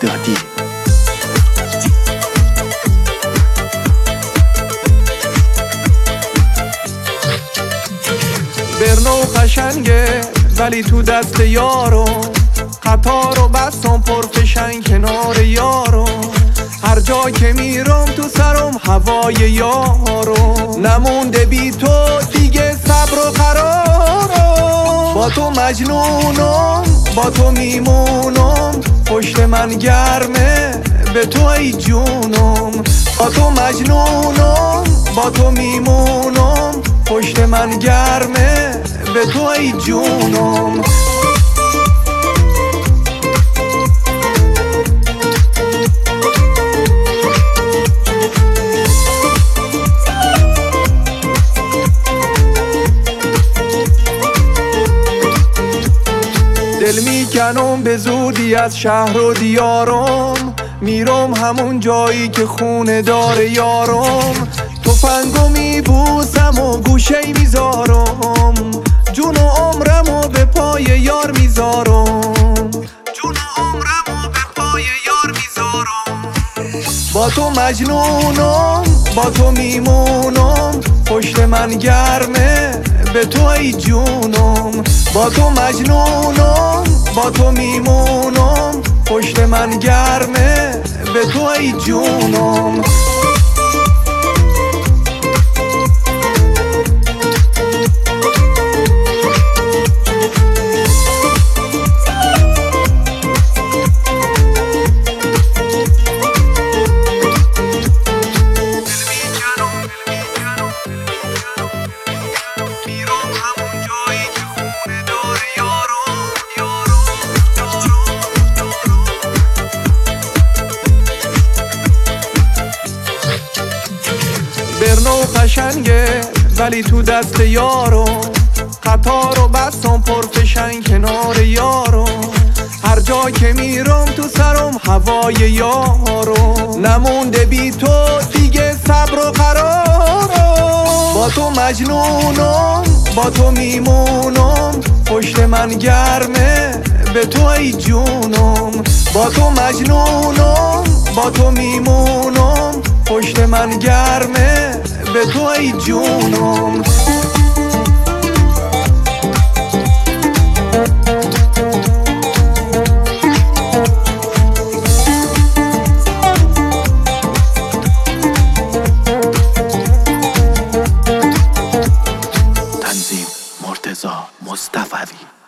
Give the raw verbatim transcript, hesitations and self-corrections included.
دادی. برنو قشنگه ولی تو دست یارو، قطار و بسام پرفشن کنار یارو، هر جا که میرم تو سرم هوای یارو، نمونده بی تو دیگه صبر و قرارم، با تو مجنونم با تو میمونم، پشت من گرمه به تو ای جونم، با تو مجنونم با تو میمونم، پشت من گرمه به تو ای جونم. دل میکنم به زودی از شهر و دیارم، میرم همون جایی که خونه داره یارم، تفنگو میبوسم و گوشه میذارم، جون و عمرمو به پای یار میذارم، جون و عمرمو به پای یار میذارم، با تو مجنونم با تو میمونم، پشت من گرمه به تو ای جونم، با تو مجنونم با تو میمونم، پشت من گرمه به تو ای جونم. برنو قشنگه ولی تو دست یارو، قطار و بسام پرفشن کنار یارو، هر جا که میرم تو سرم هوای یارو، نمونده بی تو دیگه صبر و قرارم، با تو مجنونم با تو میمونم، پشت من گرمه به تو ای جونم، با تو مجنونم با تو میمونم، پشت من گرمه به تو ای جونم. تنظیم مرتضی مصطفی.